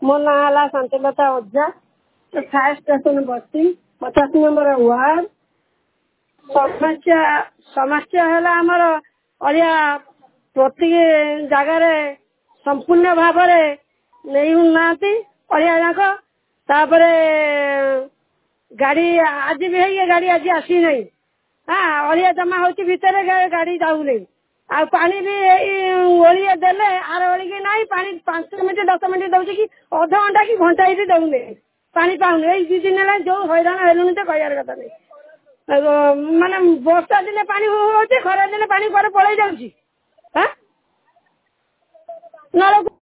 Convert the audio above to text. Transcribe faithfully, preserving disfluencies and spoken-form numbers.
मो ना है शांतिलता ओझा फायर स्टेशन बस्ती पचास नंबर वार्ड। समस्या समस्या है आमर अलिया प्रति जगार संपूर्ण भाव नहीं ना अलिया जाक तापर गाड़ी आज भी है गाड़ी आज आसी नहीं। हाँ अलिया जमा होती भितर गाड़ी जाऊ नहीं आ पानी भी ओलिया देले आर ओलिकी नहीं पानी पांच मिनट दस मिनट दौर कि अध घंटा कि घंटा भी दौने पानी पाऊनी ये दी दिन है जो हैरान हेलुनी तो कहर कथा नहीं माने वर्षा दिन पानी हो खरा दिन पानी कुआरे पलि जाऊँगी। हाँ नल